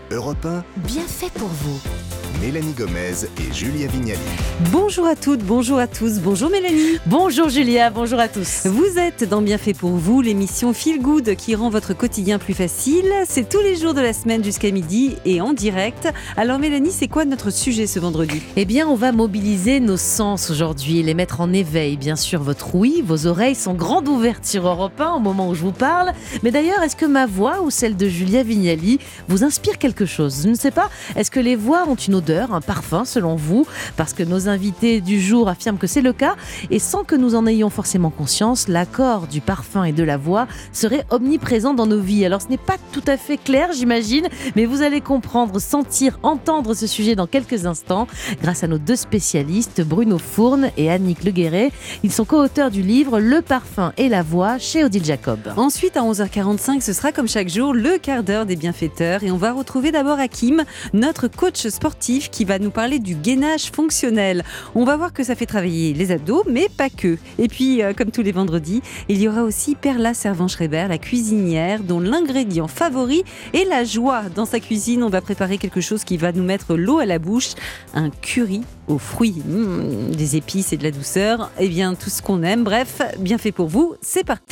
Europe 1, Bien fait pour vous. Mélanie Gomez et Julia Vignali. Bonjour à toutes, bonjour à tous, bonjour Mélanie. Bonjour Julia, bonjour à tous. Vous êtes dans Bien fait pour vous, l'émission Feel Good qui rend votre quotidien plus facile. C'est tous les jours de la semaine jusqu'à midi et en direct. Alors Mélanie, c'est quoi notre sujet ce vendredi ? Eh bien, on va mobiliser nos sens aujourd'hui, les mettre en éveil. Bien sûr, votre ouïe, vos oreilles sont grandes ouvertes sur Europe 1 au moment où je vous parle. Mais d'ailleurs, est-ce que ma voix ou celle de Julia Vignali vous inspire quelque chose ? Je ne sais pas. Est-ce que les voix ont une odeur, un parfum selon vous ? Parce que nos invités du jour affirment que c'est le cas. Et sans que nous en ayons forcément conscience, l'accord du parfum et de la voix serait omniprésent dans nos vies. Alors ce n'est pas tout à fait clair, j'imagine, mais vous allez comprendre, sentir, entendre ce sujet dans quelques instants grâce à nos deux spécialistes, Bruno Fourne et Annick Le Guéret. Ils sont co-auteurs du livre Le parfum et la voix chez Odile Jacob. Ensuite, à 11h45, ce sera comme chaque jour le quart d'heure des bienfaiteurs et on va retrouver d'abord Hakim, notre coach sportif qui va nous parler du gainage fonctionnel. On va voir que ça fait travailler les abdos, mais pas que. Et puis, comme tous les vendredis, il y aura aussi Perla Servan-Schreiber, la cuisinière, dont l'ingrédient favori est la joie. Dans sa cuisine, on va préparer quelque chose qui va nous mettre l'eau à la bouche, un curry aux fruits, des épices et de la douceur, et bien tout ce qu'on aime. Bref, bien fait pour vous, c'est parti.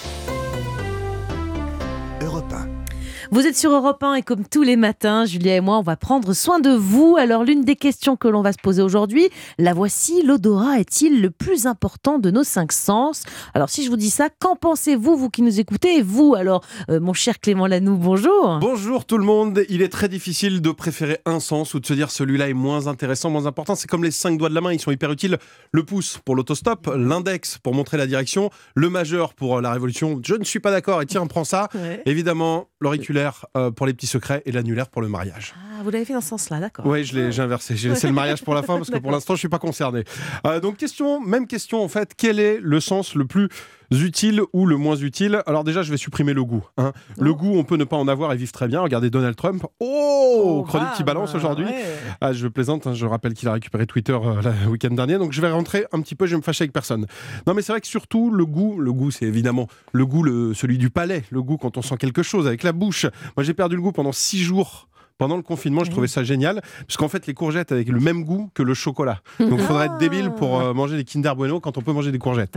Europe 1. Vous êtes sur Europe 1 et comme tous les matins, Julia et moi, on va prendre soin de vous. Alors l'une des questions que l'on va se poser aujourd'hui, la voici, l'odorat est-il le plus important de nos 5 sens ? Alors si je vous dis ça, qu'en pensez-vous, vous qui nous écoutez ? Et vous, alors, mon cher Clément Lanoux, bonjour. Bonjour tout le monde. Il est très difficile de préférer un sens ou de se dire celui-là est moins intéressant, moins important. C'est comme les 5 doigts de la main, ils sont hyper utiles. Le pouce pour l'autostop, l'index pour montrer la direction, le majeur pour la révolution. Je ne suis pas d'accord et tiens, prends ça. Ouais. Évidemment, l'auriculaire pour les petits secrets et l'annulaire pour le mariage. Ah, vous l'avez fait dans ce sens-là, d'accord. Oui, j'ai inversé. J'ai laissé le mariage pour la fin parce que pour l'instant, je ne suis pas concerné. Donc, même question en fait. Quel est le sens le plus utile ou le moins utile ? Alors déjà, je vais supprimer le goût. Le goût, on peut ne pas en avoir et vivre très bien. Regardez Donald Trump. Chronique qui balance aujourd'hui. Ouais. Je plaisante, je rappelle qu'il a récupéré Twitter le week-end dernier. Donc je vais rentrer un petit peu, je vais me fâcher avec personne. Non mais c'est vrai que surtout le goût, c'est évidemment le goût, celui du palais. Le goût quand on sent quelque chose avec la bouche. Moi j'ai perdu le goût pendant 6 jours. Pendant le confinement, je trouvais ça génial, parce qu'en fait, les courgettes avaient le même goût que le chocolat. Donc, il faudrait être débile pour manger des Kinder Bueno quand on peut manger des courgettes.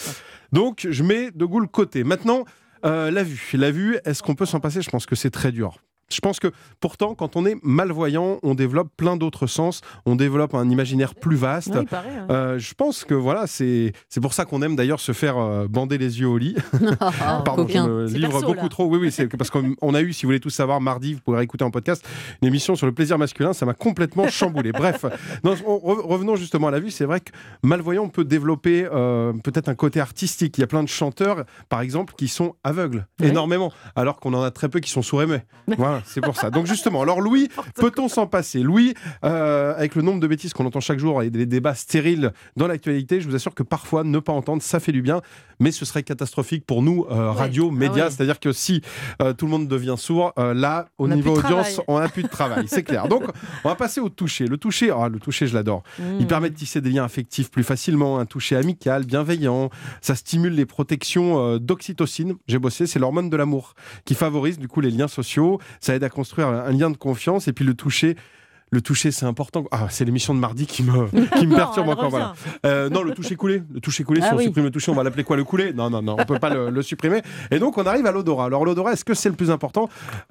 Donc, je mets de goût le côté. Maintenant, la vue, est-ce qu'on peut s'en passer ? Je pense que c'est très dur. Je pense que pourtant, quand on est malvoyant, on développe plein d'autres sens, on développe un imaginaire plus vaste. Oui, pareil, hein. Je pense que voilà, c'est pour ça qu'on aime d'ailleurs se faire bander les yeux au lit. Pardon, je me livre perso, beaucoup là. trop. Oui, c'est parce qu'on a eu, si vous voulez tout savoir, mardi, vous pourrez écouter en podcast, une émission sur le plaisir masculin, ça m'a complètement chamboulé. Bref, revenons justement à la vue, c'est vrai que malvoyant, on peut développer peut-être un côté artistique. Il y a plein de chanteurs, par exemple, qui sont aveugles, énormément, alors qu'on en a très peu qui sont sourds et muets. Voilà. C'est pour ça. Donc justement, alors Louis, peut-on s'en passer ? Louis, avec le nombre de bêtises qu'on entend chaque jour et des débats stériles dans l'actualité, je vous assure que parfois, ne pas entendre, ça fait du bien, mais ce serait catastrophique pour nous, radio, médias, c'est-à-dire que si tout le monde devient sourd, là, au niveau audience, on n'a plus de travail, c'est clair. Donc, on va passer au toucher. Le toucher, je l'adore. Il permet de tisser des liens affectifs plus facilement, un toucher amical, bienveillant, ça stimule les protections d'oxytocine, j'ai bossé, c'est l'hormone de l'amour, qui favorise du coup les liens sociaux. Ça aide à construire un lien de confiance. Et puis le toucher, c'est important. C'est l'émission de mardi qui me perturbe encore. Voilà. Non, le toucher coulé. Le toucher coulé, si on supprime le toucher, on va l'appeler quoi ? Le coulé ? Non, on peut pas le supprimer. Et donc, on arrive à l'odorat. Alors, l'odorat, est-ce que c'est le plus important ?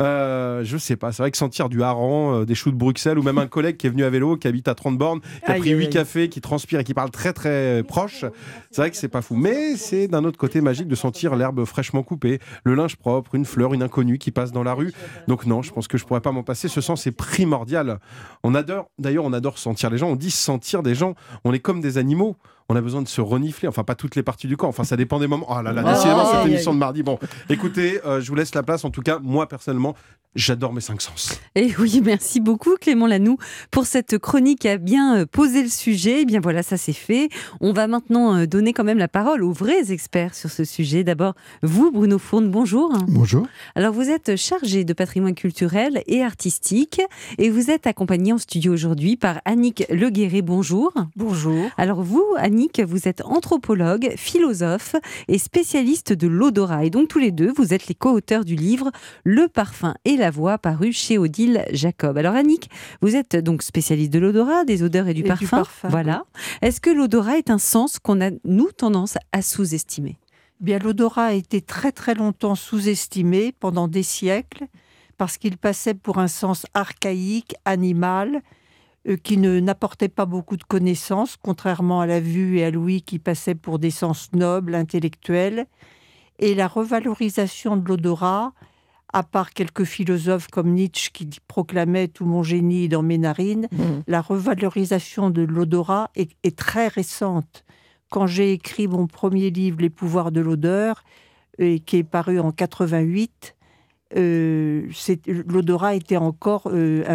Je sais pas. C'est vrai que sentir du hareng, des choux de Bruxelles, ou même un collègue qui est venu à vélo, qui habite à 30 bornes, qui a pris 8 cafés, qui transpire et qui parle très, très proche, c'est vrai que c'est pas fou. Mais c'est d'un autre côté magique de sentir l'herbe fraîchement coupée, le linge propre, une fleur, une inconnue qui passe dans la rue. Donc non, je pense que je pourrais pas m'en passer. Ce sens est primordial. On adore sentir les gens. On dit sentir des gens. On est comme des animaux. On a besoin de se renifler. Enfin, pas toutes les parties du corps. Enfin, ça dépend des moments. Oh là là, décidément, cette émission de mardi. Bon, écoutez, je vous laisse la place. En tout cas, moi, personnellement, j'adore mes 5 sens. Et oui, merci beaucoup Clément Lanoux pour cette chronique qui a bien posé le sujet. Et bien voilà, ça c'est fait. On va maintenant donner quand même la parole aux vrais experts sur ce sujet. D'abord, vous, Bruno Fourne, bonjour. Bonjour. Alors, vous êtes chargé de patrimoine culturel et artistique et vous êtes accompagné en studio aujourd'hui par Annick Le Guéret. Bonjour. Bonjour. Alors vous, Annick Annick, vous êtes anthropologue, philosophe et spécialiste de l'odorat. Et donc tous les deux, vous êtes les co-auteurs du livre Le parfum et la voix, paru chez Odile Jacob. Alors Annick, vous êtes donc spécialiste de l'odorat, des odeurs et du parfum. Voilà. Est-ce que l'odorat est un sens qu'on a, nous, tendance à sous-estimer ? Bien, l'odorat a été très très longtemps sous-estimé pendant des siècles parce qu'il passait pour un sens archaïque, animal, qui n'apportait pas beaucoup de connaissances, contrairement à la vue et à l'ouïe qui passaient pour des sens nobles, intellectuels. Et la revalorisation de l'odorat, à part quelques philosophes comme Nietzsche qui proclamait « tout mon génie dans mes narines », la revalorisation de l'odorat est très récente. Quand j'ai écrit mon premier livre, Les pouvoirs de l'odeur, qui est paru en 88, l'odorat était encore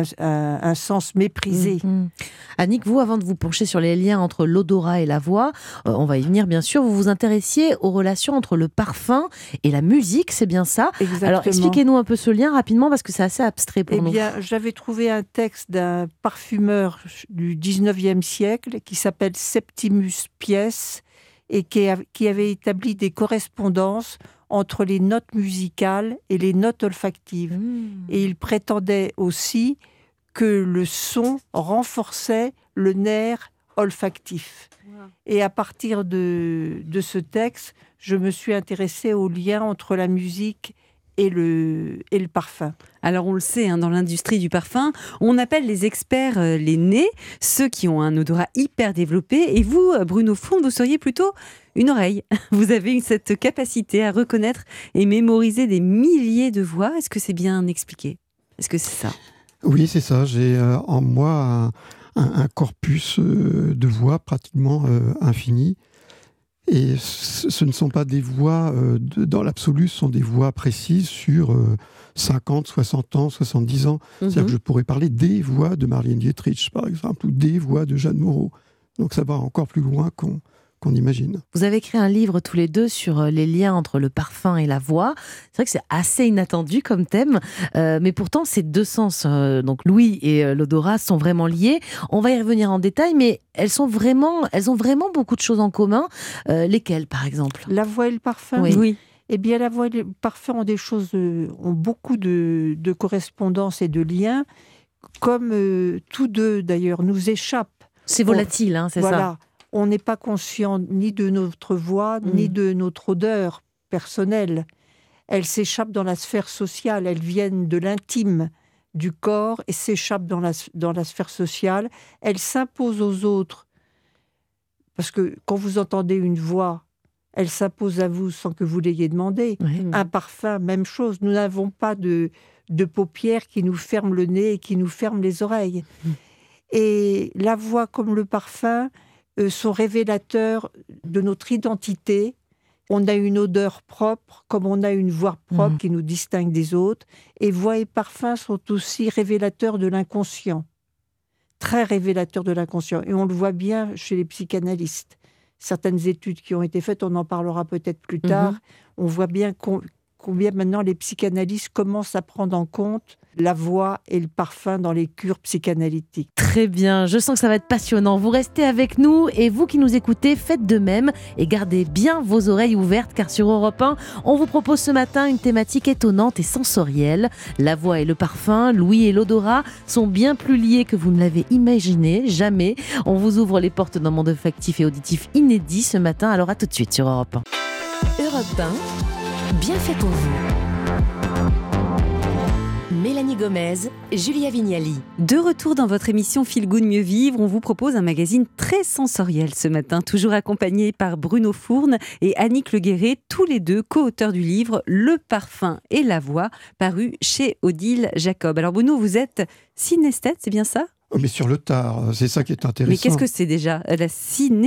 un sens méprisé. Annick, vous, avant de vous pencher sur les liens entre l'odorat et la voix, on va y venir bien sûr, vous vous intéressiez aux relations entre le parfum et la musique, c'est bien ça ? Exactement. Alors expliquez-nous un peu ce lien rapidement parce que c'est assez abstrait pour nous. Eh bien, j'avais trouvé un texte d'un parfumeur du 19e siècle qui s'appelle Septimus Pies et qui avait établi des correspondances entre les notes musicales et les notes olfactives. Et il prétendait aussi que le son renforçait le nerf olfactif. Et à partir de ce texte, je me suis intéressée au lien entre la musique et le parfum. Alors on le sait, dans l'industrie du parfum, on appelle les experts les nez, ceux qui ont un odorat hyper développé. Et vous, Bruno Fourne, vous seriez plutôt une oreille. Vous avez cette capacité à reconnaître et mémoriser des milliers de voix. Est-ce que c'est bien expliqué ? Est-ce que c'est ça ? Oui, c'est ça. J'ai en moi un corpus de voix pratiquement infini. Et ce ne sont pas des voix, dans l'absolu, ce sont des voix précises sur 50, 60 ans, 70 ans. C'est-à-dire que je pourrais parler des voix de Marlène Dietrich, par exemple, ou des voix de Jeanne Moreau. Donc ça va encore plus loin qu'on imagine. Vous avez écrit un livre tous les deux sur les liens entre le parfum et la voix. C'est vrai que c'est assez inattendu comme thème, mais pourtant ces deux sens, donc l'ouïe et l'odorat, sont vraiment liés. On va y revenir en détail, mais elles ont vraiment beaucoup de choses en commun. Lesquelles, par exemple ? La voix et le parfum ? Oui. Eh bien, la voix et le parfum ont beaucoup de correspondances et de liens, comme tous deux, d'ailleurs, nous échappent. C'est volatile, c'est ça ? On n'est pas conscient ni de notre voix, ni de notre odeur personnelle. Elles s'échappent dans la sphère sociale, elles viennent de l'intime du corps et s'échappent dans la sphère sociale. Elles s'imposent aux autres. Parce que quand vous entendez une voix, elle s'impose à vous sans que vous l'ayez demandé. Un parfum, même chose. Nous n'avons pas de paupières qui nous ferment le nez et qui nous ferment les oreilles. Et la voix comme le parfum sont révélateurs de notre identité. On a une odeur propre, comme on a une voix propre qui nous distingue des autres. Et voix et parfum sont aussi révélateurs de l'inconscient. Très révélateurs de l'inconscient. Et on le voit bien chez les psychanalystes. Certaines études qui ont été faites, on en parlera peut-être plus tard, on voit bien combien maintenant les psychanalystes commencent à prendre en compte la voix et le parfum dans les cures psychanalytiques. Très bien, je sens que ça va être passionnant. Vous restez avec nous et vous qui nous écoutez, faites de même et gardez bien vos oreilles ouvertes car sur Europe 1, on vous propose ce matin une thématique étonnante et sensorielle. La voix et le parfum, l'ouïe et l'odorat sont bien plus liés que vous ne l'avez imaginé, jamais. On vous ouvre les portes d'un monde olfactif et auditif inédit ce matin, alors à tout de suite sur Europe 1. Europe 1, bien fait pour vous. Mélanie Gomez, Julia Vignali. De retour dans votre émission Feel Good Mieux Vivre, on vous propose un magazine très sensoriel ce matin, toujours accompagné par Bruno Fourne et Annick Le Guéret, tous les deux co-auteurs du livre Le parfum et la voix, paru chez Odile Jacob. Alors Bruno, vous êtes synesthète, c'est bien ça ? Mais sur le tard, c'est ça qui est intéressant. Mais qu'est-ce que c'est déjà, la synesthésie ?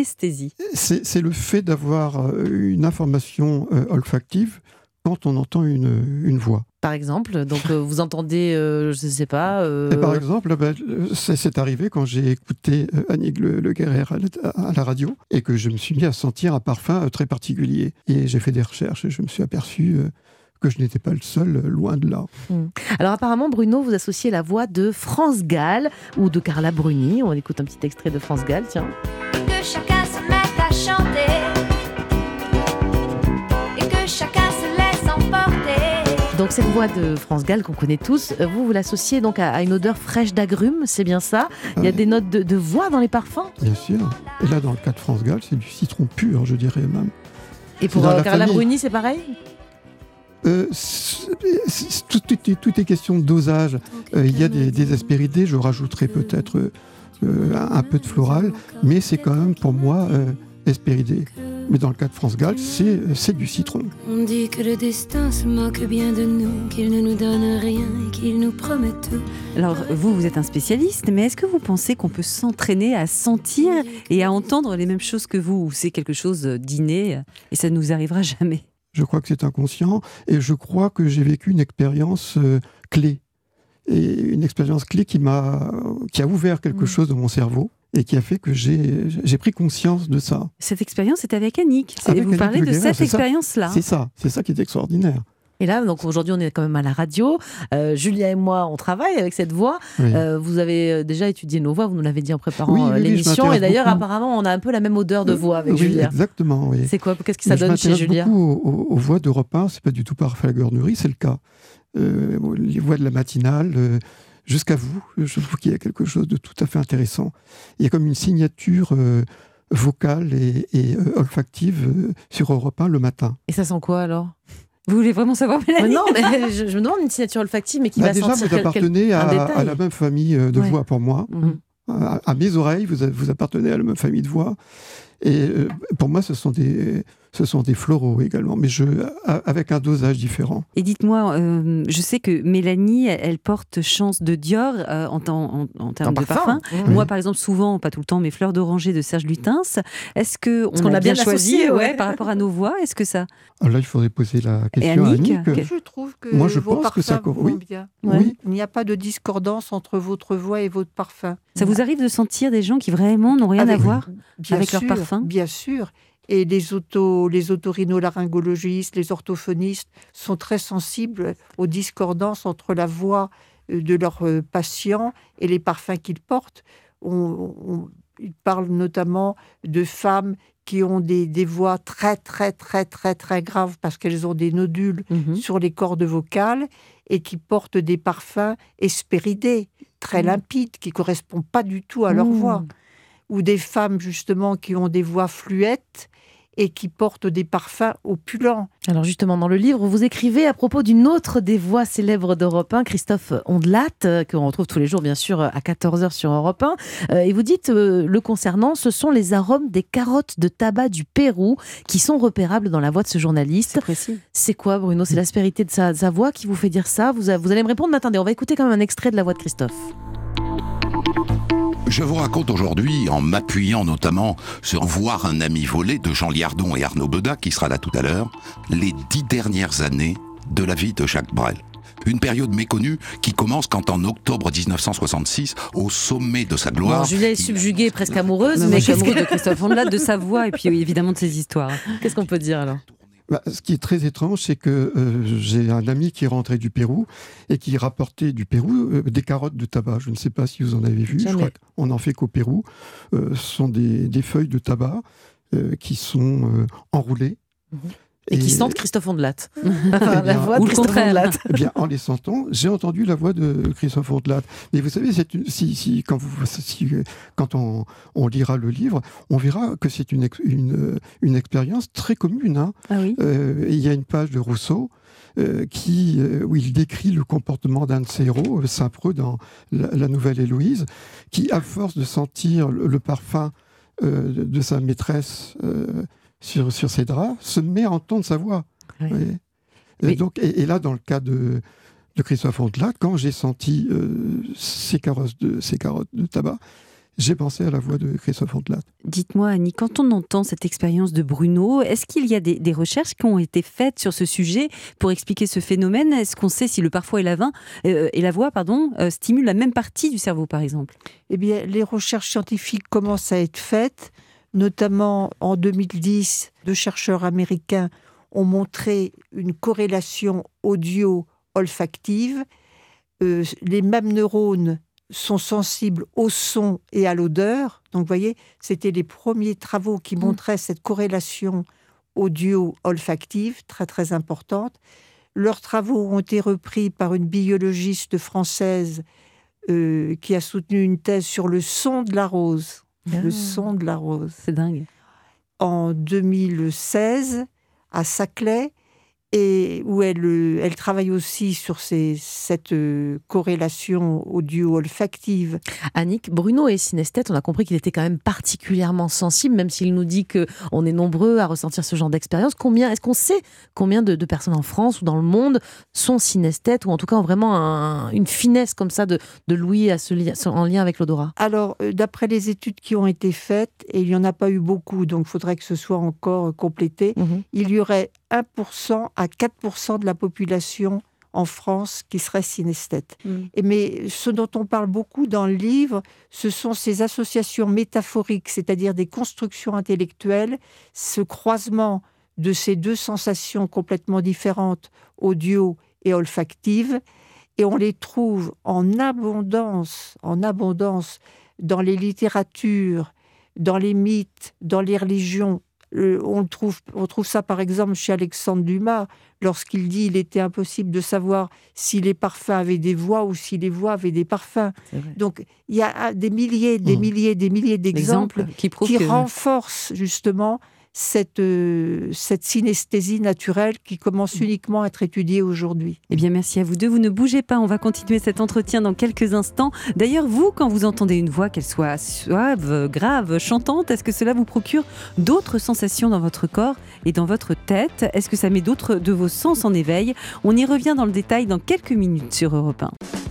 C'est le fait d'avoir une information olfactive quand on entend une voix. Par exemple, donc vous entendez, je ne sais pas... Par exemple, c'est arrivé quand j'ai écouté Annick Le Guéret à la radio et que je me suis mis à sentir un parfum très particulier. Et j'ai fait des recherches et je me suis aperçu que je n'étais pas le seul, loin de là. Alors apparemment, Bruno, vous associez la voix de France Gall ou de Carla Bruni. On écoute un petit extrait de France Gall, tiens. Que chacun se mette à chanter et que chacun se laisse emporter. Donc cette voix de France Gall qu'on connaît tous, vous l'associez donc à une odeur fraîche d'agrumes, c'est bien ça? Il y a des notes de voix dans les parfums? Bien sûr. Et là, dans le cas de France Gall, c'est du citron pur, je dirais même. Et pour dans la Carla famille. Bruni, c'est pareil? Tout est question de dosage. Il y a des aspérités, je rajouterai peut-être un peu de floral, mais c'est quand même pour moi aspéridé. Mais dans le cas de France Gall, c'est du citron. On dit que le destin se moque bien de nous, qu'il ne nous donne rien et qu'il nous promet tout. Alors, vous êtes un spécialiste, mais est-ce que vous pensez qu'on peut s'entraîner à sentir et à entendre les mêmes choses que vous, ou c'est quelque chose d'inné et ça ne nous arrivera jamais? Je crois que c'est inconscient et je crois que j'ai vécu une expérience clé. Et une expérience clé qui a ouvert quelque chose dans mon cerveau et qui a fait que j'ai pris conscience de ça. Cette expérience est avec Annick. Avec Vous Annick parlez de Leguérin, cette c'est ça. expérience-là. C'est ça qui est extraordinaire. Et là, donc aujourd'hui, on est quand même à la radio. Julia et moi, on travaille avec cette voix. Oui. Vous avez déjà étudié nos voix, vous nous l'avez dit en préparant Oui, je l'émission. m'intéresse Et d'ailleurs, beaucoup. apparemment, on a un peu la même odeur de voix avec Oui, Julia. exactement. Oui. C'est quoi? Qu'est-ce que ça Mais donne chez je Julia? m'intéresse beaucoup aux voix d'Europe 1, c'est pas du tout par flagornerie, c'est le cas. Les voix de la matinale, jusqu'à vous, je trouve qu'il y a quelque chose de tout à fait intéressant. Il y a comme une signature vocale et olfactive sur Europe 1 le matin. Et ça sent quoi alors? Vous voulez vraiment savoir, Mélanie? Non, mais je me demande une signature olfactive, mais qui va Déjà, sentir vous appartenez un à détail. la même famille de Ouais. voix pour moi. Mhm. À mes oreilles, vous appartenez à la même famille de voix. Et pour moi, ce sont des floraux également, mais avec un dosage différent. Et dites-moi, je sais que Mélanie, elle porte Chance de Dior en termes de parfum. Mmh. Moi, par exemple, souvent, pas tout le temps, mes Fleurs d'oranger de Serge Lutens. Est-ce qu'on qu'on a a bien bien choisi associé, ouais. par rapport à nos voix? Est-ce que ça... Alors là, il faudrait poser la question à Annick, Annick. Je trouve que Moi, je vos pense que ça parfums vont oui. bien. Oui. Il n'y a pas de discordance entre votre voix et votre parfum. Ça vous arrive de sentir des gens qui vraiment n'ont rien à voir Bien avec leur sûr, parfum? Bien sûr. Et les otorhinolaryngologistes, les orthophonistes sont très sensibles aux discordances entre la voix de leurs patients et les parfums qu'ils portent. Ils parlent notamment de femmes qui ont des voix très, très, très, très, très graves parce qu'elles ont des nodules sur les cordes vocales et qui portent des parfums hespéridés, très limpides, qui ne correspondent pas du tout à leur voix. Ou des femmes, justement, qui ont des voix fluettes et qui portent des parfums opulents. Alors justement, dans le livre, vous écrivez à propos d'une autre des voix célèbres d'Europe 1, Christophe Ondelat, qu'on retrouve tous les jours, bien sûr, à 14h sur Europe 1. Et vous dites, le concernant, ce sont les arômes des carottes de tabac du Pérou qui sont repérables dans la voix de ce journaliste. C'est précis. C'est quoi, Bruno? C'est l'aspérité de sa voix qui vous fait dire ça? Vous allez me répondre, mais attendez, on va écouter quand même un extrait de la voix de Christophe. Je vous raconte aujourd'hui, en m'appuyant notamment sur Voir un ami volé de Jean Liardon et Arnaud Bedat, qui sera là tout à l'heure, les 10 dernières années de la vie de Jacques Brel. Une période méconnue qui commence quand en octobre 1966, au sommet de sa gloire... Alors, Julia est subjuguée, presque amoureuse, Mais mais je suis qu'est-ce amoureuse de Christophe Ondelat, de sa voix et puis évidemment de ses histoires. qu'est-ce qu'on peut dire alors? Ce qui est très étrange, c'est que j'ai un ami qui est rentré du Pérou et qui rapportait du Pérou des carottes de tabac. Je ne sais pas si vous en avez vu. Jamais. Je crois qu'on n'en fait qu'au Pérou. Ce sont des feuilles de tabac qui sont enroulées. Et qui sentent Christophe Ondelat. bien, La voix de ou le Christophe contraire. Ondelat. Eh bien, en les sentant, j'ai entendu la voix de Christophe Ondelat. Mais vous savez, quand on lira le livre, on verra que c'est une expérience très commune. Hein. Ah oui. Il y a une page de Rousseau où il décrit le comportement d'un de ses héros, Saint-Preux, dans la Nouvelle Héloïse, qui, à force de sentir le parfum de sa maîtresse sur ses draps, se met à entendre sa voix. Oui. Oui. Mais- Et là, dans le cas de Christophe Ondelat, quand j'ai senti ces carottes de tabac, j'ai pensé à la voix de Christophe Ondelat. Dites-moi, Annie, quand on entend cette expérience de Bruno, est-ce qu'il y a des recherches qui ont été faites sur ce sujet pour expliquer ce phénomène? Est-ce qu'on sait si le parfois et la voix stimulent la même partie du cerveau, par exemple? Eh bien, les recherches scientifiques commencent à être faites. Notamment, en 2010, 2 chercheurs américains ont montré une corrélation audio-olfactive. Les mêmes neurones sont sensibles au son et à l'odeur. Donc, vous voyez, c'était les premiers travaux qui montraient cette corrélation audio-olfactive, très très importante. Leurs travaux ont été repris par une biologiste française qui a soutenu une thèse sur le son de la rose. Le son de la rose. C'est dingue. En 2016, à Saclay, et où elle travaille aussi sur cette corrélation audio-olfactive. Annick, Bruno est synesthète, on a compris qu'il était quand même particulièrement sensible, même s'il nous dit qu'on est nombreux à ressentir ce genre d'expérience. Est-ce qu'on sait combien de personnes en France ou dans le monde sont synesthètes, ou en tout cas ont vraiment une finesse comme ça de l'ouïe en lien avec l'odorat? Alors, d'après les études qui ont été faites, et il n'y en a pas eu beaucoup, donc il faudrait que ce soit encore complété, il y aurait 1% à 4% de la population en France qui serait synesthète. Mais ce dont on parle beaucoup dans le livre, ce sont ces associations métaphoriques, c'est-à-dire des constructions intellectuelles, ce croisement de ces deux sensations complètement différentes, audio et olfactives, et on les trouve en abondance dans les littératures, dans les mythes, dans les religions. On trouve ça par exemple chez Alexandre Dumas, lorsqu'il dit qu'il était impossible de savoir si les parfums avaient des voix ou si les voix avaient des parfums. Donc il y a des milliers d'exemples qui renforcent justement cette synesthésie naturelle qui commence uniquement à être étudiée aujourd'hui. Eh bien, merci à vous deux. Vous ne bougez pas, on va continuer cet entretien dans quelques instants. D'ailleurs, vous, quand vous entendez une voix, qu'elle soit suave, grave, chantante, est-ce que cela vous procure d'autres sensations dans votre corps et dans votre tête? Est-ce que ça met d'autres de vos sens en éveil? On y revient dans le détail dans quelques minutes sur Europe 1.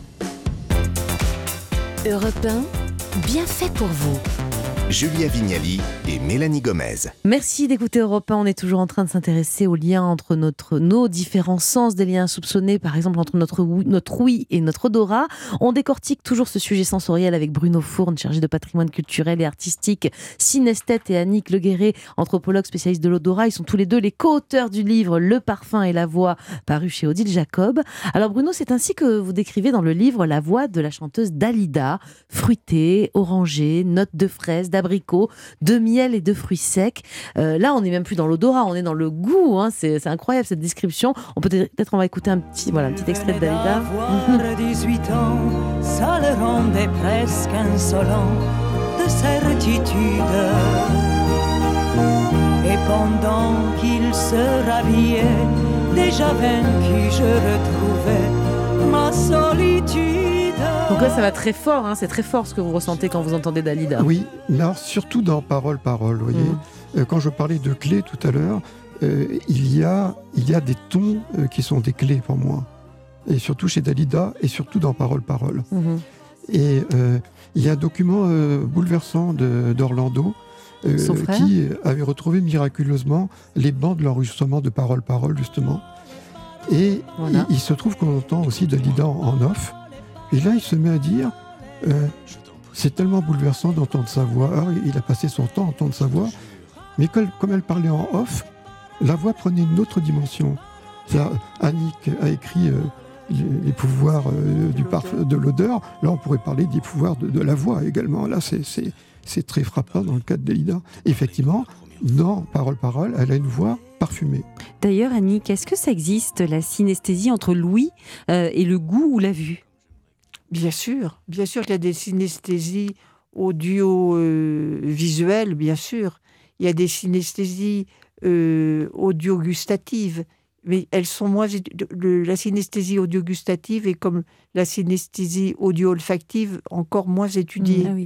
Europe 1, bien fait pour vous. Julia Vignali et Mélanie Gomez. Merci d'écouter Europe 1. On est toujours en train de s'intéresser aux liens entre nos différents sens, des liens insoupçonnés, par exemple entre notre ouïe et notre odorat. On décortique toujours ce sujet sensoriel avec Bruno Fourne, chargé de patrimoine culturel et artistique, synesthète, et Annick Leguéré, anthropologue spécialiste de l'odorat. Ils sont tous les deux les co-auteurs du livre Le parfum et la voix, paru chez Odile Jacob. Alors Bruno, c'est ainsi que vous décrivez dans le livre la voix de la chanteuse Dalida, fruitée, orangée, notes de fraises, d'abricots, de miel et de fruits secs. Là, on n'est même plus dans l'odorat, on est dans le goût. Hein. C'est incroyable cette description. Peut-être on va écouter un petit extrait de Dalida. Avoir 18 ans, ça le rendait presque insolent de certitude. Et pendant qu'il se rhabillait, déjà vaincu, je retrouvais ma solitude. Donc là, ça va très fort, hein. C'est très fort ce que vous ressentez quand vous entendez Dalida. Oui, alors surtout dans Parole, vous voyez. Quand je parlais de clés tout à l'heure, il y a des tons qui sont des clés pour moi. Et surtout chez Dalida, et surtout dans Parole. Et il y a un document bouleversant d'Orlando, qui avait retrouvé miraculeusement les bancs de l'enregistrement de Parole, justement. Et voilà. il se trouve qu'on entend aussi Dalida en off. Et là, il se met à dire, c'est tellement bouleversant d'entendre sa voix. Alors, il a passé son temps à entendre sa voix, mais comme elle parlait en off, la voix prenait une autre dimension. Annick a écrit les pouvoirs de l'odeur. Là, on pourrait parler des pouvoirs de la voix également. Là, c'est très frappant dans le cas de Dalida. Effectivement, dans Parole, elle a une voix parfumée. D'ailleurs, Annick, est-ce que ça existe, la synesthésie entre l'ouïe et le goût ou la vue ? Bien sûr qu'il y a des synesthésies audio-visuelles, bien sûr. Il y a des synesthésies audio-gustatives, mais elles sont moins... La synesthésie audio-gustative est comme la synesthésie audio-olfactive encore moins étudiée. Ah oui.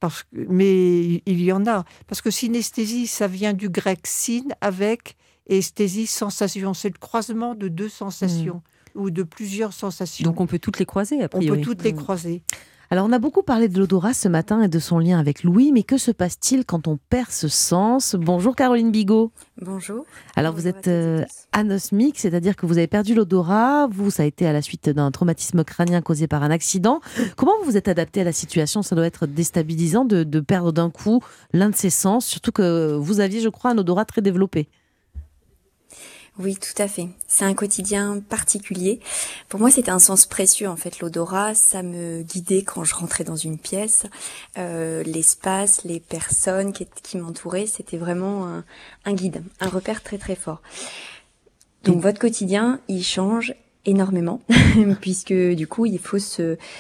Mais il y en a. Parce que synesthésie, ça vient du grec syn, avec, et esthésie, sensation. C'est le croisement de deux sensations. Ou de plusieurs sensations. Donc on peut toutes les croiser, a priori. On peut toutes les croiser. Alors on a beaucoup parlé de l'odorat ce matin et de son lien avec l'ouïe, mais que se passe-t-il quand on perd ce sens? Bonjour Caroline Bigot. Bonjour. Alors vous êtes anosmique, c'est-à-dire que vous avez perdu l'odorat. Ça a été à la suite d'un traumatisme crânien causé par un accident. Comment vous vous êtes adapté à la situation? Ça doit être déstabilisant de perdre d'un coup l'un de ses sens, surtout que vous aviez, je crois, un odorat très développé. Oui, tout à fait. C'est un quotidien particulier. Pour moi, c'était un sens précieux, en fait, l'odorat. Ça me guidait quand je rentrais dans une pièce. L'espace, les personnes qui m'entouraient, c'était vraiment un guide, un repère très très fort. Donc votre quotidien, il change énormément, puisque du coup, il faut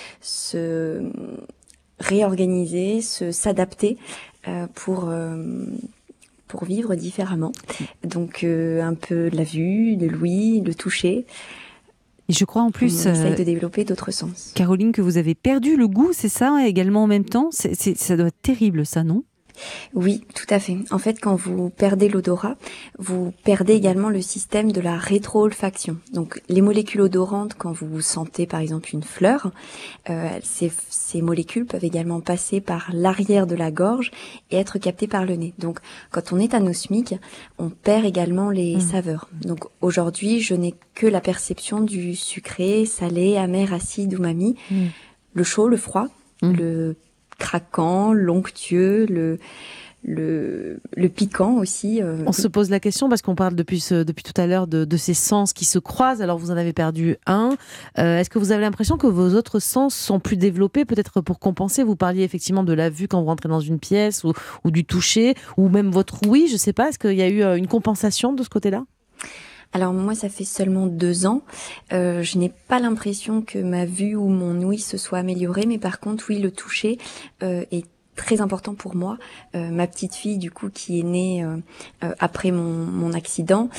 se réorganiser, s'adapter pour vivre différemment. Donc un peu la vue, de l'ouïe, le toucher. Et je crois en plus... On essaye de développer d'autres sens. Caroline, que vous avez perdu le goût, c'est ça, également en même temps ça doit être terrible, ça, non ? Oui, tout à fait. En fait, quand vous perdez l'odorat, vous perdez également le système de la rétro-olfaction. Donc, les molécules odorantes, quand vous sentez par exemple une fleur, ces molécules peuvent également passer par l'arrière de la gorge et être captées par le nez. Donc, quand on est anosmique, on perd également les saveurs. Donc, aujourd'hui, je n'ai que la perception du sucré, salé, amer, acide, umami, le chaud, le froid, le craquant, l'onctueux, le piquant aussi. On se pose la question parce qu'on parle depuis tout à l'heure de ces sens qui se croisent. Alors vous en avez perdu un. Est-ce que vous avez l'impression que vos autres sens sont plus développés, peut-être pour compenser? Vous parliez effectivement de la vue quand vous rentrez dans une pièce ou du toucher ou même votre ouïe. Je ne sais pas. Est-ce qu'il y a eu une compensation de ce côté-là? Alors moi, ça fait seulement 2 ans. Je n'ai pas l'impression que ma vue ou mon ouïe se soit améliorée, mais par contre, oui, le toucher est très important pour moi. Ma petite fille, du coup, qui est née après mon accident,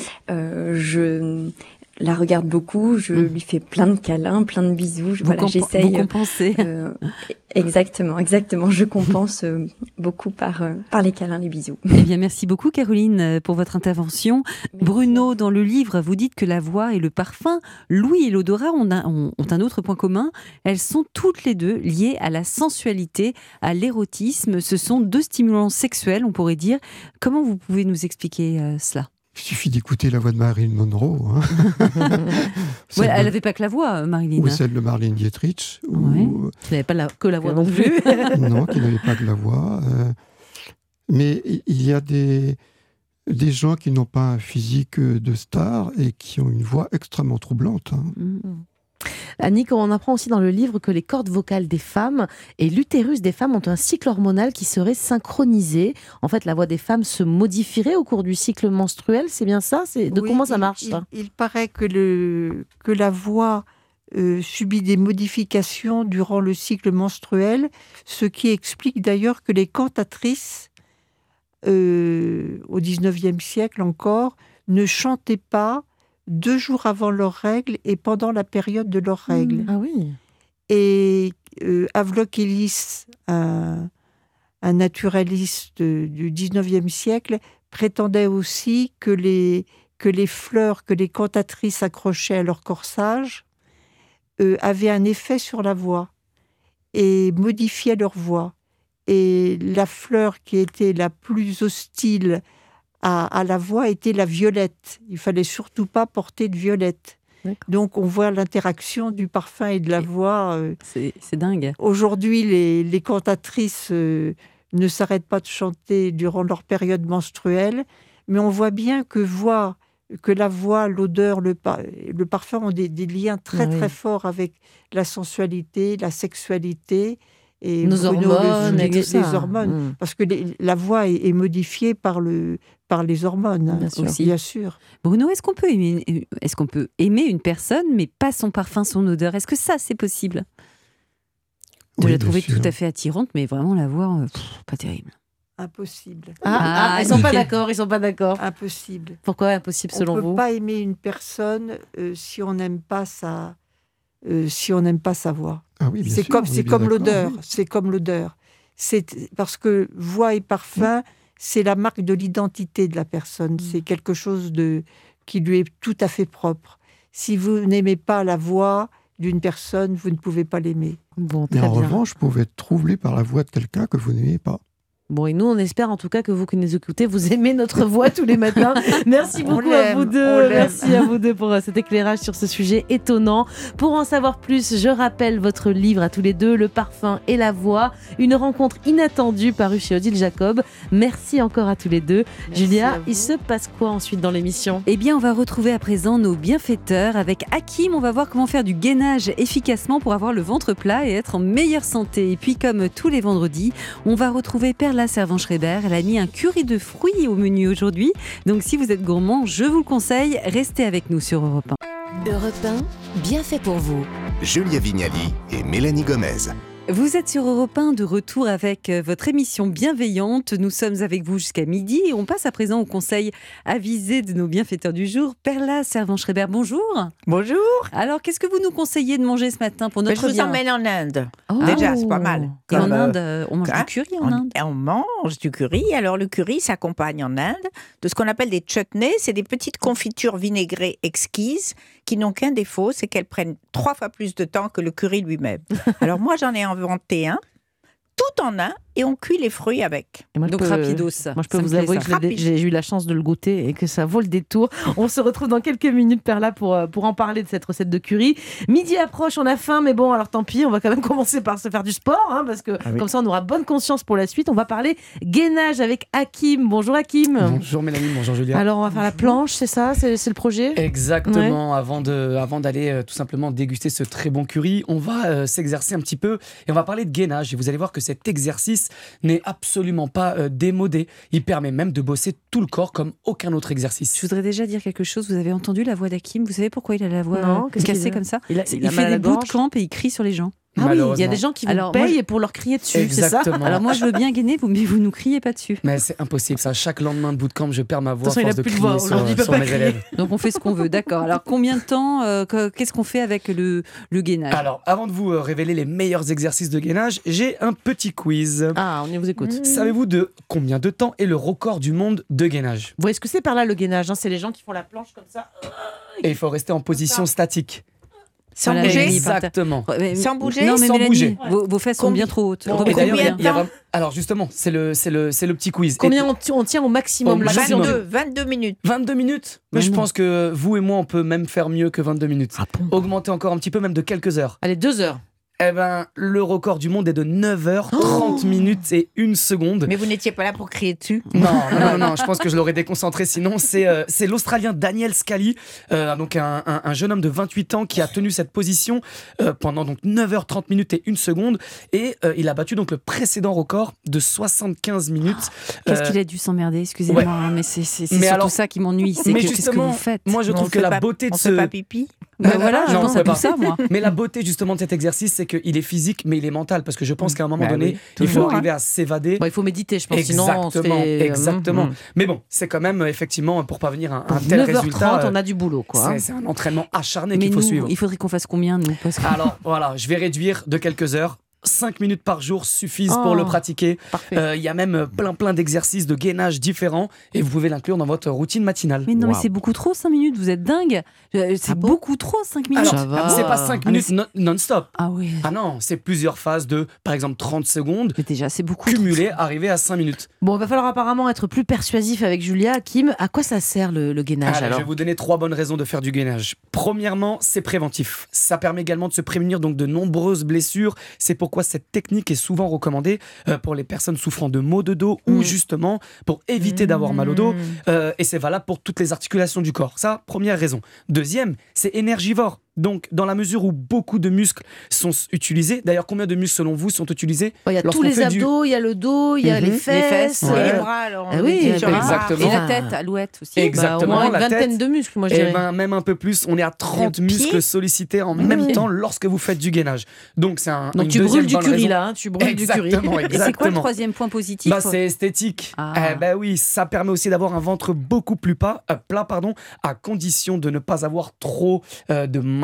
je la regarde beaucoup, je lui fais plein de câlins, plein de bisous. J'essaye. Vous compensez. Exactement. Je compense beaucoup par les câlins, les bisous. Eh bien, merci beaucoup, Caroline, pour votre intervention. Merci. Bruno, dans le livre, vous dites que la voix et le parfum, l'ouïe et l'odorat ont un autre point commun. Elles sont toutes les deux liées à la sensualité, à l'érotisme. Ce sont 2 stimulants sexuels, on pourrait dire. Comment vous pouvez nous expliquer cela ? Il suffit d'écouter la voix de Marilyn Monroe. Elle n'avait pas que la voix, Marilyn. Ou celle de Marlène Dietrich. Qui n'avait pas que la voix non plus. Non, qui n'avait pas que la voix. Mais il y a des gens qui n'ont pas un physique de star et qui ont une voix extrêmement troublante. Annick, on apprend aussi dans le livre que les cordes vocales des femmes et l'utérus des femmes ont un cycle hormonal qui serait synchronisé. En fait, la voix des femmes se modifierait au cours du cycle menstruel, c'est bien ça? Comment ça marche, ça? Il paraît que la voix subit des modifications durant le cycle menstruel, ce qui explique d'ailleurs que les cantatrices, au XIXe siècle encore, ne chantaient pas 2 jours avant leurs règles et pendant la période de leurs règles. Ah oui. Et Havelock Ellis, un naturaliste du XIXe siècle, prétendait aussi que les fleurs que les cantatrices accrochaient à leur corsage avaient un effet sur la voix et modifiaient leur voix. Et la fleur qui était la plus hostile à la voix était la violette. Il fallait surtout pas porter de violette. D'accord. Donc on voit l'interaction du parfum et de la voix. C'est dingue. Aujourd'hui, les cantatrices ne s'arrêtent pas de chanter durant leur période menstruelle, mais on voit bien que la voix, l'odeur, le parfum ont des liens très forts avec la sensualité, la sexualité. Et nos hormones, les hormones, parce que la voix est modifiée par les hormones, bien sûr. Bruno, est-ce qu'on peut aimer une personne, mais pas son parfum, son odeur? Est-ce que ça, c'est possible de la trouver tout à fait attirante, mais vraiment la voix, pas terrible? Impossible. Ils sont pas d'accord. Impossible. Pourquoi impossible selon vous? On ne peut pas aimer une personne si on n'aime pas sa voix. Ah oui, c'est comme l'odeur. C'est comme l'odeur. C'est parce que voix et parfum, c'est la marque de l'identité de la personne. C'est quelque chose qui lui est tout à fait propre. Si vous n'aimez pas la voix d'une personne, vous ne pouvez pas l'aimer. Mais en revanche, vous pouvez être troublé par la voix de quelqu'un que vous n'aimez pas. Bon, et nous, on espère en tout cas que vous qui nous écoutez, vous aimez notre voix tous les matins. Merci beaucoup à vous deux. Merci à vous deux pour cet éclairage sur ce sujet étonnant. Pour en savoir plus, je rappelle votre livre à tous les deux, Le parfum et la voix, une rencontre inattendue parue chez Odile Jacob. Merci encore à tous les deux. Merci. Julia, il se passe quoi ensuite dans l'émission ? Eh bien, on va retrouver à présent nos bienfaiteurs. Avec Hakim, on va voir comment faire du gainage efficacement pour avoir le ventre plat et être en meilleure santé. Et puis, comme tous les vendredis, on va retrouver Perla Servan-Schreiber. Elle a mis un curry de fruits au menu aujourd'hui. Donc, si vous êtes gourmand, je vous le conseille. Restez avec nous sur Europe 1. Europe 1, bien fait pour vous. Julia Vignali et Mélanie Gomez. Vous êtes sur Europe 1 de retour avec votre émission bienveillante. Nous sommes avec vous jusqu'à midi et on passe à présent au conseil avisé de nos bienfaiteurs du jour. Perla Servan-Schreiber, bonjour. Bonjour. Alors, qu'est-ce que vous nous conseillez de manger ce matin pour notre Je vous bien ? emmène en Inde. Oh. Déjà, c'est pas mal. Et en Inde, on mange du curry en Inde ? On mange du curry. Alors, le curry s'accompagne en Inde de ce qu'on appelle des chutneys. C'est des petites confitures vinaigrées exquises qui n'ont qu'un défaut, c'est qu'elles prennent 3 fois plus de temps que le curry lui-même. Alors, moi, j'en ai inventé un, tout en un, et on cuit les fruits avec. Et moi, donc rapidos. Moi, je peux vous avouer que j'ai eu la chance de le goûter et que ça vaut le détour. On se retrouve dans quelques minutes, Perla, pour en parler de cette recette de curry. Midi approche, on a faim, mais bon, alors tant pis, on va quand même commencer par se faire du sport, parce que comme ça, on aura bonne conscience pour la suite. On va parler gainage avec Hakim. Bonjour Hakim. Bonjour Mélanie, bonjour Julia. Alors, on va faire la planche, c'est ça ? C'est le projet ? Exactement. Ouais. Avant d'aller tout simplement déguster ce très bon curry, on va s'exercer un petit peu et on va parler de gainage. Et vous allez voir que cet exercice n'est absolument pas démodé. Il permet même de bosser tout le corps comme aucun autre exercice. Je voudrais déjà dire quelque chose. Vous avez entendu la voix d'Hakim ? Vous savez pourquoi il a la voix cassée comme ça ? Il fait des bootcamps et il crie sur les gens. Ah oui, il y a des gens qui vous payent pour leur crier dessus, exactement. C'est ça ? Alors moi je veux bien gainer, mais vous nous criez pas dessus. Mais c'est impossible, ça. Chaque lendemain de bootcamp, je perds ma voix à force de crier sur mes élèves. Donc on fait ce qu'on veut, d'accord. Alors combien de temps, qu'est-ce qu'on fait avec le gainage ? Alors avant de vous révéler les meilleurs exercices de gainage, j'ai un petit quiz. Ah, on vous écoute. Savez-vous de combien de temps est le record du monde de gainage ? Vous voyez ce que c'est par là le gainage ? C'est les gens qui font la planche comme ça. Et il faut rester en position statique. Sans bouger. Exactement. Sans bouger. Non, mais sans Mélanie, bouger. Vos fesses sont bien trop hautes. Et d'ailleurs, alors justement, c'est le petit quiz. Combien on tient au maximum ? 22 minutes. 22 minutes ? Mais je pense que vous et moi, on peut même faire mieux que 22 minutes. Augmenter encore un petit peu, même de quelques heures. Allez, 2 heures. Eh ben, le record du monde est de 9h30 minutes et 1 seconde. Mais vous n'étiez pas là pour crier dessus ? Non, je pense que je l'aurais déconcentré. Sinon, c'est l'Australien Daniel Scally, donc un jeune homme de 28 ans qui a tenu cette position pendant donc 9h30 minutes et 1 seconde. Et il a battu donc le précédent record de 75 minutes. Qu'est-ce qu'il a dû s'emmerder ? Excusez-moi, mais c'est surtout ça qui m'ennuie. C'est qu'est-ce que vous faites ? Moi, je trouve que la beauté de ce... On fait pas pipi ? Voilà, je pense à tout ça, moi. Mais la beauté justement de cet exercice, c'est qu'il est physique, mais il est mental, parce que je pense qu'à un moment donné, il faut arriver à s'évader. Il faut méditer, je pense. Exactement. Mais bon, c'est quand même effectivement pour parvenir à un tel résultat. 9h30, on a du boulot, quoi. C'est un entraînement acharné qu'il faut suivre. Il faudrait qu'on fasse combien, nous ? Alors voilà, je vais réduire de quelques heures. 5 minutes par jour suffisent pour le pratiquer. Il y a même plein d'exercices de gainage différents et vous pouvez l'inclure dans votre routine matinale. Mais non, mais c'est beaucoup trop 5 minutes, vous êtes dingue. C'est beaucoup trop 5 minutes. Alors, c'est pas 5 minutes non-stop. Ah oui. Ah non, c'est plusieurs phases de, par exemple, 30 secondes. Mais déjà, c'est beaucoup. Cumulées, arriver à 5 minutes. Bon, il va falloir apparemment être plus persuasif avec Julia. Hakim, à quoi ça sert le gainage alors ? Je vais vous donner 3 bonnes raisons de faire du gainage. Premièrement, c'est préventif. Ça permet également de se prémunir donc de nombreuses blessures. C'est pourquoi cette technique est souvent recommandée pour les personnes souffrant de maux de dos ou justement pour éviter d'avoir mal au dos. Et c'est valable pour toutes les articulations du corps. Ça, première raison. Deuxième, c'est énergivore. Donc, dans la mesure où beaucoup de muscles sont utilisés, d'ailleurs, combien de muscles selon vous sont utilisés ? Il y a tous les abdos, il y a le dos, il y a les fesses, les bras. Alors exactement. Et la tête, alouette aussi. Exactement. Au moins une vingtaine de muscles, moi je dirais. Même un peu plus. On est à 30 muscles sollicités en même temps lorsque vous faites du gainage. Donc, c'est un. Donc, tu brûles du curry là, tu brûles du curry. Exactement. Et c'est quoi le troisième point positif ? C'est esthétique. Oui, ça permet aussi d'avoir un ventre beaucoup plus plat, à condition de ne pas avoir trop de mal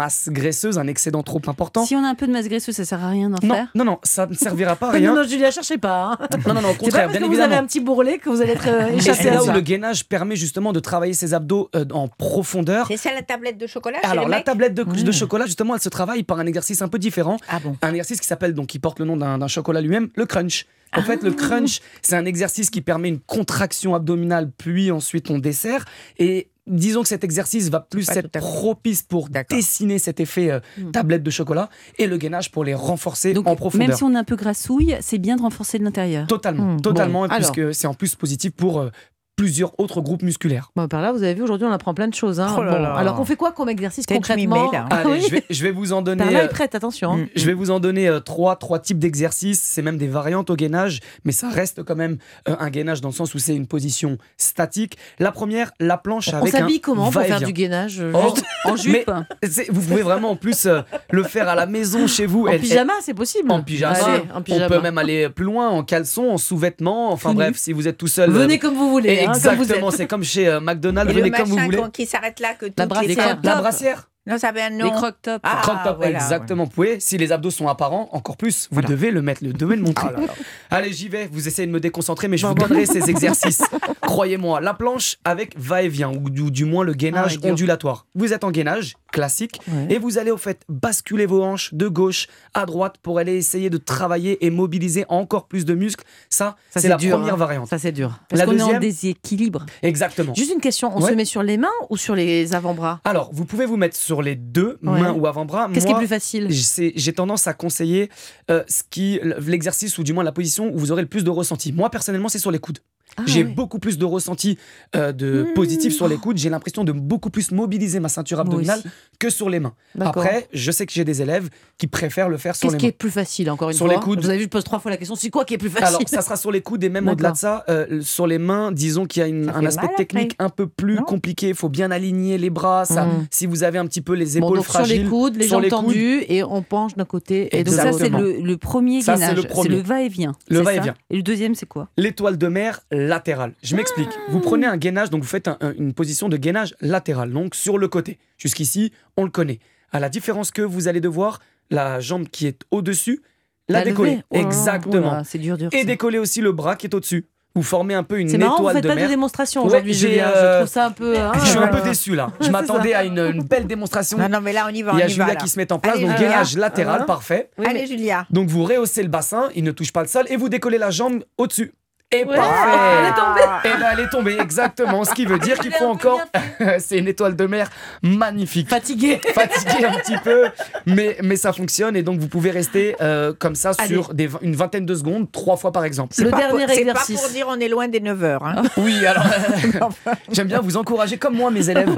masse graisseuse, un excédent trop important. Si on a un peu de masse graisseuse, ça sert à rien d'en faire. Non, ça ne servira pas à rien. Non, Julia, cherchez pas. Hein. Non, au C'est contraire, pas parce bien que vous évidemment. avez un petit bourrelet que vous allez être Et échappé c'est là où là-bas. le gainage permet justement de travailler ses abdos en profondeur. C'est ça la tablette de chocolat chez Alors les la mecs tablette de chocolat, justement, elle se travaille par un exercice un peu différent. Ah bon. Un exercice qui s'appelle, donc qui porte le nom d'un chocolat lui-même, le crunch. En fait, le crunch, c'est un exercice qui permet une contraction abdominale, puis ensuite on dessert. Et disons que cet exercice va plus être propice pour dessiner cet effet tablette de chocolat et le gainage pour les renforcer Donc, en profondeur. même si on est un peu grassouille, c'est bien de renforcer de l'intérieur. Totalement, Bon, puisque c'est en plus positif pour plusieurs autres groupes musculaires. Bon, par là, vous avez vu, aujourd'hui, on apprend plein de choses. Hein. Oh là là. Alors, on fait quoi comme exercice Peut-être concrètement? mimé, là. Allez, je vais vous en donner. Par là est prête, attention. Hein. Je vais vous en donner trois types d'exercices. C'est même des variantes au gainage, mais ça reste quand même un gainage dans le sens où c'est une position statique. La première, la planche On avec un s'habille comment pour faire va-et-vient. du gainage Juste en jupe. Vous pouvez vraiment en plus le faire à la maison chez vous. En pyjama, c'est possible. En pyjama. Allez, en pyjama. On peut même aller plus loin, en caleçon, en sous-vêtements. Enfin bref, si vous êtes tout seul. Venez comme vous voulez. hein, comme vous Exactement, êtes. c'est comme chez McDonald's. Et Venez le comme vous machin voulez. qui s'arrête là que tout La brassière. qui est- La brassière. Non, ça avait un nom. Les croque-tops. Ah, Crop-top, voilà, exactement. Vous pouvez, si les abdos sont apparents, encore plus, vous devez le mettre, vous devez le montrer. Allez, j'y vais. Vous essayez de me déconcentrer, mais je vous donnerai ces exercices. Croyez-moi, la planche avec va-et-vient, ou du moins le gainage dur. ondulatoire. Vous êtes en gainage classique et vous allez au fait basculer vos hanches de gauche à droite pour aller essayer de travailler et mobiliser encore plus de muscles. Ça c'est la dur, première hein. variante. Ça, c'est dur. Parce La qu'on est en deuxième, déséquilibre. exactement. Juste une question, on se met sur les mains ou sur les avant-bras? Alors, vous pouvez vous mettre sur les deux, Ouais. mains ou avant-bras. Qu'est-ce qui est Moi, plus facile? j'ai tendance à conseiller l'exercice ou du moins la position où vous aurez le plus de ressenti. Moi, personnellement, c'est sur les coudes. J'ai beaucoup plus de ressenti positif sur les coudes. J'ai l'impression de beaucoup plus mobiliser ma ceinture abdominale que sur les mains. D'accord. Après, je sais que j'ai des élèves qui préfèrent le faire sur les Qu'est-ce qui est mains. plus facile, encore une Sur fois? les coudes. Vous avez vu, je pose 3 fois la question. C'est quoi qui est plus facile? Alors, ça sera sur les coudes et même au-delà de ça, sur les mains, disons qu'il y a un fait aspect mal technique après. un peu plus compliqué. Il faut bien aligner les bras. Ça, si vous avez un petit peu les Bon, épaules donc fragiles, sur les coudes, les sur jambes les coudes, tendues, et on penche d'un côté et de Donc ça, l'autre. c'est le premier Ça, c'est gainage. le C'est premier. le va-et-vient. Le c'est ça va-et-vient. Et le deuxième, c'est quoi? l'étoile de mer latérale. Je m'explique. Vous prenez un gainage, donc vous faites une position de gainage latéral, donc sur le côté. Jusqu'ici, on le connaît. À la différence que vous allez devoir la jambe qui est au-dessus, la décoller. lever. Oh là là, Exactement. oh là, c'est dur. Et ça. décoller aussi le bras qui est au-dessus. Vous formez un peu une C'est marrant, vous étoile faites de pas de mer. démonstration Ouais, aujourd'hui, j'ai, Julia. Je trouve ça un peu. Je suis un peu déçu là. Je C'est m'attendais ça. à une belle démonstration. Non, mais là, on y va. Il y a on y va, Julia là. qui se met en place, Allez, donc Julia. gainage latéral, Voilà. parfait. Allez, Julia. Donc vous rehaussez le bassin, il ne touche pas le sol, et vous décollez la jambe au-dessus. Et Ouais. parfait. Elle est tombée. Et ben elle est tombée, exactement. Ce qui veut dire qu'il faut encore. C'est une étoile de mer magnifique. Fatigué. Fatigué un petit peu, mais ça fonctionne et donc vous pouvez rester comme ça Allez. sur une vingtaine de secondes, 3 fois par exemple. Le dernier C'est exercice. pas pour dire on est loin des 9h. Hein. Oui, alors j'aime bien vous encourager comme moi mes élèves.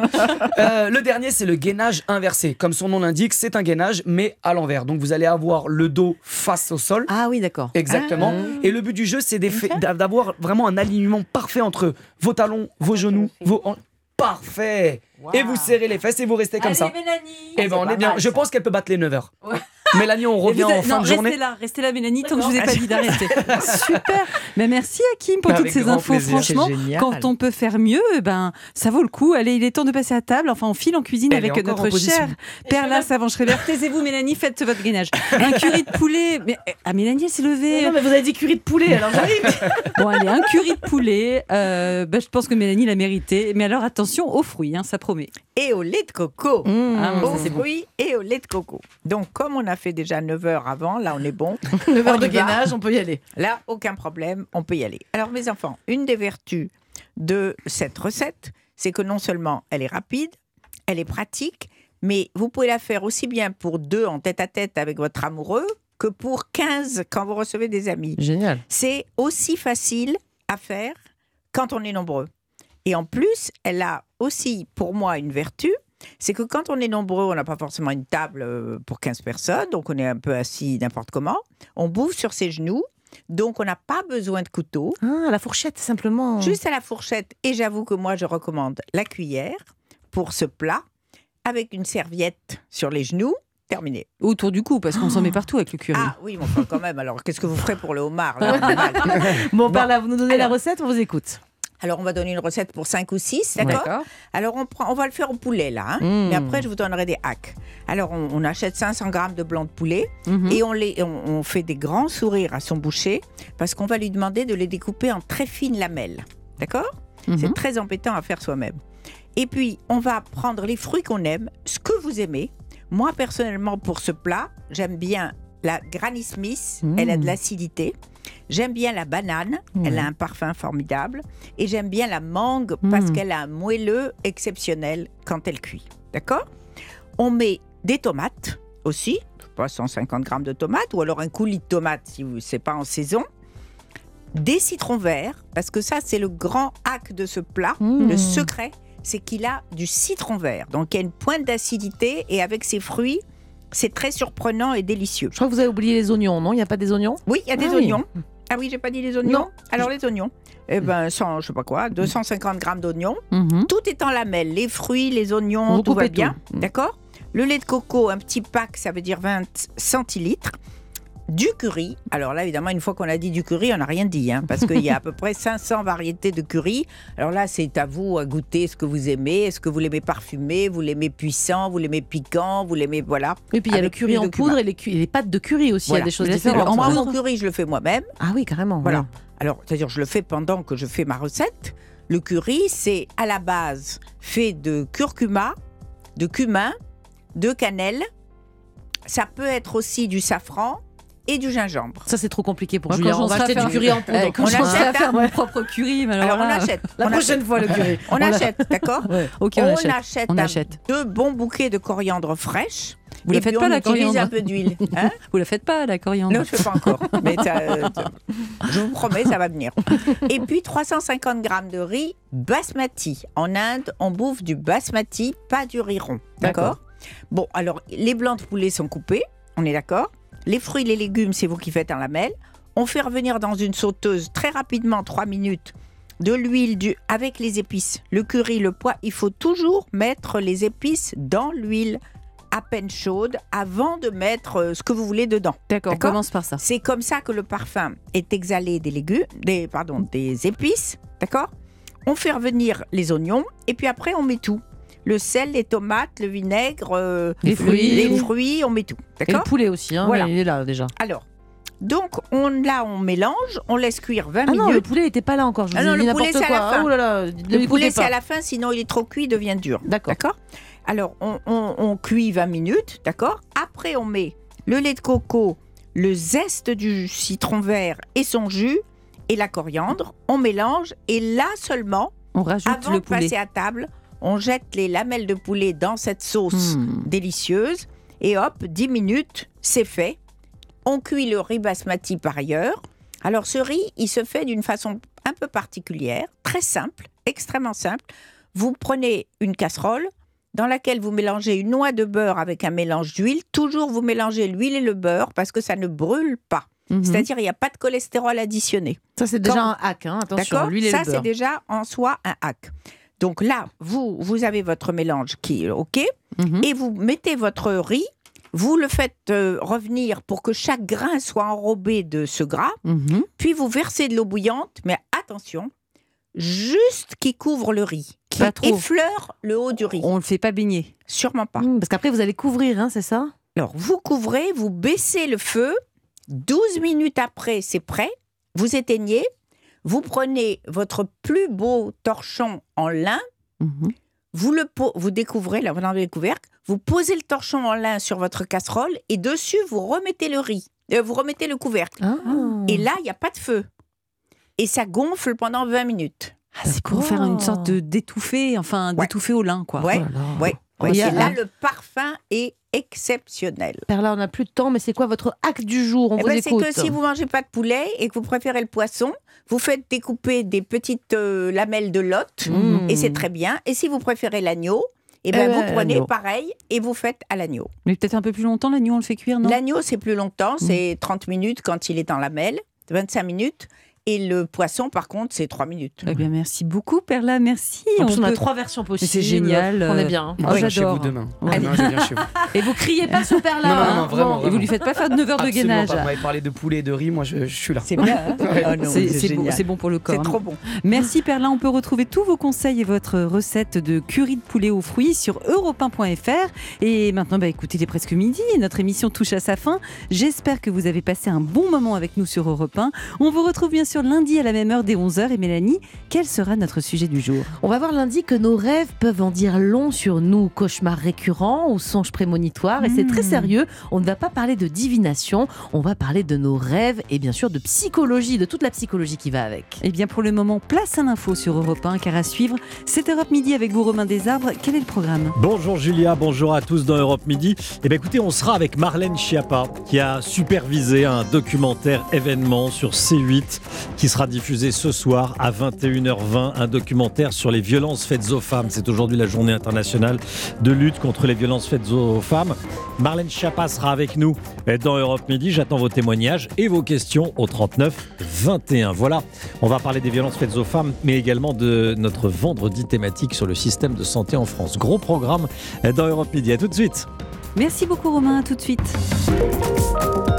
Le dernier c'est le gainage inversé. Comme son nom l'indique, c'est un gainage mais à l'envers. Donc vous allez avoir le dos face au sol. Ah oui, d'accord. Exactement. Et le but du jeu c'est d'avoir vraiment un alignement parfait entre vos talons, vos genoux, vos hanches. Parfait. Et vous serrez les fesses et vous restez comme ça. Et ben on est bien. Je pense qu'elle peut battre les 9h. Mélanie, on revient en fin de journée. Restez là, Mélanie, tant que je vous ai pas dit d'arrêter. Super. Mais merci Hakim pour toutes Avec ces grand infos. plaisir. Franchement, C'est génial. quand on peut faire mieux, ça vaut le coup. Allez, il est temps de passer à table. Enfin, on file en cuisine Elle est avec encore en notre position. cher Perla Savant-Schreiber. Taisez-vous, Mélanie, faites votre gainage. Un curry de poulet. Mais, Mélanie, elle s'est levée. Non, mais vous avez dit curry de poulet, alors j'arrive. Bon, allez, un curry de poulet. Je pense que Mélanie l'a mérité. Mais alors, attention aux fruits, hein, ça promet. Et au lait de coco. Ah, Aux ça, c'est bon. fruits et au lait de coco. Donc, comme on a fait déjà 9h avant, là, on est bon. 9 heures On de y va. gainage, on peut y aller. Là, aucun problème, on peut y aller. Alors, mes enfants, une des vertus de cette recette, c'est que non seulement elle est rapide, elle est pratique, mais vous pouvez la faire aussi bien pour 2 en tête-à-tête avec votre amoureux que pour 15 quand vous recevez des amis. Génial. C'est aussi facile à faire quand on est nombreux. Et en plus, elle a aussi, pour moi, une vertu, c'est que quand on est nombreux, on n'a pas forcément une table pour 15 personnes, donc on est un peu assis n'importe comment. On bouffe sur ses genoux, donc on n'a pas besoin de couteau. Ah, la fourchette, simplement. Juste à la fourchette. Et j'avoue que moi, je recommande la cuillère pour ce plat, avec une serviette sur les genoux. Terminé. Autour du cou, parce qu'on s'en met partout avec le curry. Ah oui, mais enfin, quand même. Alors, qu'est-ce que vous ferez pour le homard là, on est mal. Bon, par là, vous nous donnez la recette, on vous écoute. Alors, on va donner une recette pour 5 ou 6, d'accord? Alors, on va le faire au poulet, là. Mais après, je vous donnerai des hacks. Alors, on achète 500 grammes de blanc de poulet et on fait des grands sourires à son boucher parce qu'on va lui demander de les découper en très fines lamelles. D'accord? C'est très embêtant à faire soi-même. Et puis, on va prendre les fruits qu'on aime, ce que vous aimez. Moi, personnellement, pour ce plat, j'aime bien la Granny Smith, elle a de l'acidité. J'aime bien la banane, elle a un parfum formidable. Et j'aime bien la mangue parce qu'elle a un moelleux exceptionnel quand elle cuit. D'accord? On met des tomates aussi, je sais pas, 150 grammes de tomates, ou alors un coulis de tomates si c'est pas en saison. Des citrons verts, parce que ça, c'est le grand hack de ce plat. Le secret, c'est qu'il a du citron vert. Donc, il y a une pointe d'acidité et avec ses fruits, c'est très surprenant et délicieux. Je crois que vous avez oublié les oignons, non? Il n'y a pas des oignons? Oui, il y a des oignons. Ah oui, j'ai pas dit les oignons? Non. Alors, les oignons, eh ben, je sais pas quoi, 250 grammes d'oignons. Tout est en lamelles, les fruits, les oignons, tout va bien. D'accord? Le lait de coco, un petit pack, ça veut dire 20 centilitres. Du curry. Alors là, évidemment, une fois qu'on a dit du curry, on n'a rien dit, parce qu'il y a à peu près 500 variétés de curry. Alors là, c'est à vous à goûter ce que vous aimez. Est-ce que vous l'aimez parfumé, vous l'aimez puissant, vous l'aimez piquant, vous l'aimez, voilà. Et puis il y a le curry en poudre et les pâtes de curry aussi. Voilà. Il y a des choses différentes. Moi, mon curry, je le fais moi-même. Ah oui, carrément. Voilà. Alors, c'est-à-dire, je le fais pendant que je fais ma recette. Le curry, c'est à la base fait de curcuma, de cumin, de cannelle. Ça peut être aussi du safran et du gingembre. Ça, c'est trop compliqué pour Julien. On va acheter du curry en poudre. Quand je commencerai à faire mon propre curry. Alors, on achète. La prochaine fois, le curry. On achète, d'accord? Ok, on achète 2 bons bouquets de coriandre fraîche. Vous la faites pas, la coriandre? Un peu d'huile. Vous la faites pas, la coriandre? Non, je ne fais pas encore. Mais je vous promets, ça va venir. Et puis, 350 grammes de riz basmati. En Inde, on bouffe du basmati, pas du riz rond. D'accord? Bon, alors, les blancs de poulet sont coupés. On est d'accord? Les fruits, les légumes, c'est vous qui faites en lamelles. On fait revenir dans une sauteuse très rapidement, 3 minutes, de l'huile avec les épices. Le curry, le pois, il faut toujours mettre les épices dans l'huile à peine chaude avant de mettre ce que vous voulez dedans. D'accord, on commence par ça. C'est comme ça que le parfum est exhalé des des épices. D'accord? On fait revenir les oignons et puis après on met tout. Le sel, les tomates, le vinaigre, les fruits, on met tout. D'accord? Et le poulet aussi, voilà. Il est là déjà. Alors, donc on mélange, on laisse cuire 20 minutes. Non, le poulet n'était pas là encore. Je vous ai dit n'importe quoi. C'est à la fin. Oh là là, le poulet, c'est à la fin, sinon il est trop cuit, il devient dur. D'accord. Alors, on cuit 20 minutes, d'accord? Après, on met le lait de coco, le zeste du citron vert et son jus, et la coriandre. On mélange, et là seulement, on rajoute avant le de passer à table, on jette les lamelles de poulet dans cette sauce délicieuse et hop, 10 minutes, c'est fait. On cuit le riz basmati par ailleurs. Alors ce riz, il se fait d'une façon un peu particulière, très simple, extrêmement simple. Vous prenez une casserole dans laquelle vous mélangez une noix de beurre avec un mélange d'huile. Toujours vous mélangez l'huile et le beurre parce que ça ne brûle pas. C'est-à-dire il n'y a pas de cholestérol additionné. Ça c'est déjà un hack, attention, l'huile et le beurre. Ça c'est déjà en soi un hack. Donc là, vous avez votre mélange qui est OK, et vous mettez votre riz, vous le faites revenir pour que chaque grain soit enrobé de ce gras, puis vous versez de l'eau bouillante, mais attention, juste qui couvre le riz, qui effleure le haut du riz. On ne le fait pas baigner? Sûrement pas. Parce qu'après vous allez couvrir, c'est ça? Alors vous couvrez, vous baissez le feu, 12 minutes après c'est prêt, vous éteignez. Vous prenez votre plus beau torchon en lin, vous découvrez, là vous enlevez le couvercle, vous posez le torchon en lin sur votre casserole et dessus vous remettez le riz, vous remettez le couvercle. Et là, il n'y a pas de feu. Et ça gonfle pendant 20 minutes. C'est pour faire une sorte d'étouffée, d'étouffée au lin, quoi. Et là, le parfum est exceptionnel. Perla, on n'a plus de temps, mais c'est quoi votre hack du jour? On vous écoute. C'est que si vous ne mangez pas de poulet et que vous préférez le poisson, vous faites découper des petites lamelles de lotte, et c'est très bien. Et si vous préférez l'agneau, vous prenez pareil et vous faites à l'agneau. Mais peut-être un peu plus longtemps, l'agneau, on le fait cuire, non? L'agneau, c'est plus longtemps, c'est 30 minutes quand il est en lamelles, 25 minutes. Et le poisson, par contre, c'est 3 minutes. Eh bien, merci beaucoup, Perla, merci. En plus, on a 3 versions possibles. C'est génial. On est bien. Moi, je viens chez j'adore. vous demain. Ouais. Demain, je viens chez vous. Et vous criez pas sur Perla. Non, hein. vraiment. Et vous lui faites pas faire de 9 heures de Absolument gainage. pas. Vous m'avez parlé de poulet et de riz, moi je suis là. C'est bien. Hein C'est bon pour le corps. C'est trop bon. Merci Perla, on peut retrouver tous vos conseils et votre recette de curry de poulet aux fruits sur europe1.fr. Et maintenant, écoutez, il est presque midi et notre émission touche à sa fin. J'espère que vous avez passé un bon moment avec nous sur Europe 1. On vous retrouve bien sûr lundi à la même heure dès 11h. Et Mélanie, quel sera notre sujet du jour ? On va voir lundi que nos rêves peuvent en dire long sur nous. Cauchemars récurrents ou songes prémonitoires. Et c'est très sérieux. On ne va pas parler de divination. On va parler de nos rêves et bien sûr de psychologie, de toute la psychologie qui va avec. Eh bien pour le moment, place à l'info sur Europe 1, car à suivre, c'est Europe Midi avec vous Romain Desarbres. Quel est le programme ? Bonjour Julia, bonjour à tous dans Europe Midi. Eh bien écoutez, on sera avec Marlène Schiappa qui a supervisé un documentaire événement sur C8 qui sera diffusé ce soir à 21h20, un documentaire sur les violences faites aux femmes. C'est aujourd'hui la journée internationale de lutte contre les violences faites aux femmes. Marlène Schiappa sera avec nous dans Europe Midi. J'attends vos témoignages et vos questions au 39 21. Voilà, on va parler des violences faites aux femmes, mais également de notre vendredi thématique sur le système de santé en France. Gros programme dans Europe Midi. À tout de suite. Merci beaucoup Romain, à tout de suite.